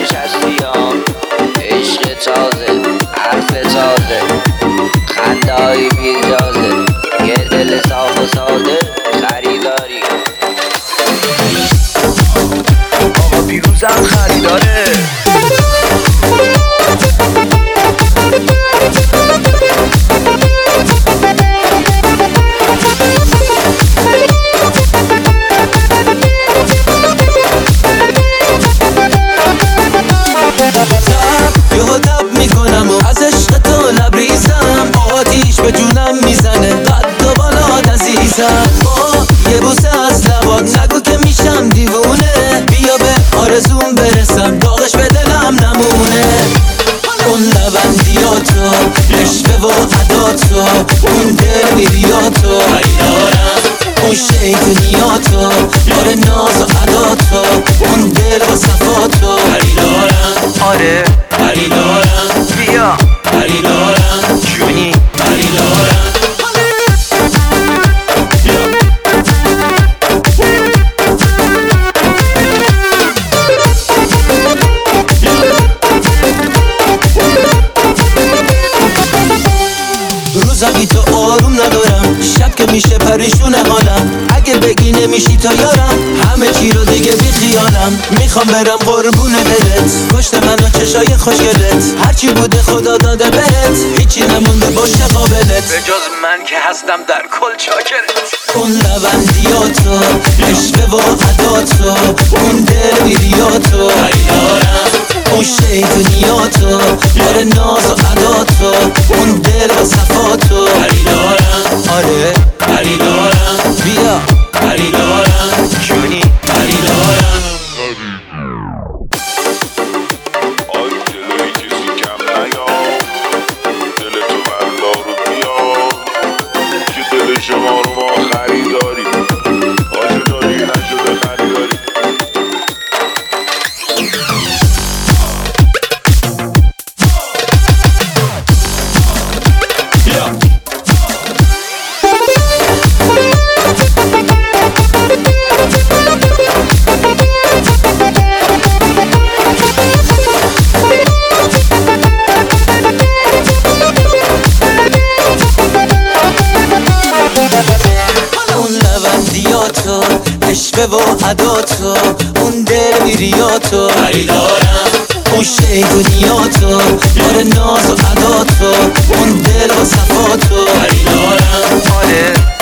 نشستی ها، عشق تازه، حرف تازه، خنده های بیجازه، یه دل صاف و ساده خریداری. آقا پیروزم خریداره. یادم میکنم و از عشق تو لبریزم، آتیش به جونم میزنه قد و بالات عزیزم. یه بوسه از لبات نگو که میشم دیوونه، بیا به آرزوم برسم داغش به دلم نمونه. اون لبندیاتو، عشق و عداتو، اون دل میریاتو اون شیطونیاتو، بار ناز و عداتو، اون دل و صفاتو آره خریدارم، بیا خریدارم، جونی خریدارم. روزا بی تو آروم ندارم، شب که میشه پریشون حالم، اگه بگی نمیشی تا یارم همه چی رو دیگه بی خیالم. میخوام برم قربون دلت، کشت من و چشای خوشگلت، هرچی بوده خدا داده بهت، هیچی نمونده باشه قابلت به جز من که هستم در کل چاکرت. اون لبندیاتو، عشق و عداتو، اون دل میریاتو اون شیطونیاتو، بار ناز و عداتو، اون دل و صفاتو آره خریدارم، بیا خریدارم، جونی خریدارم. آی دلوی کسی کم نیار، دل تو بردار و بیار، که دل شما رو ما خریداری، آجه داری نشده خریداری. اون لبندیاتو، عشق و عداتو، اون دل میریاتو خریدارم، اون شیطونیاتو، بار ناز و عداتو، اون دل و صفاتو آره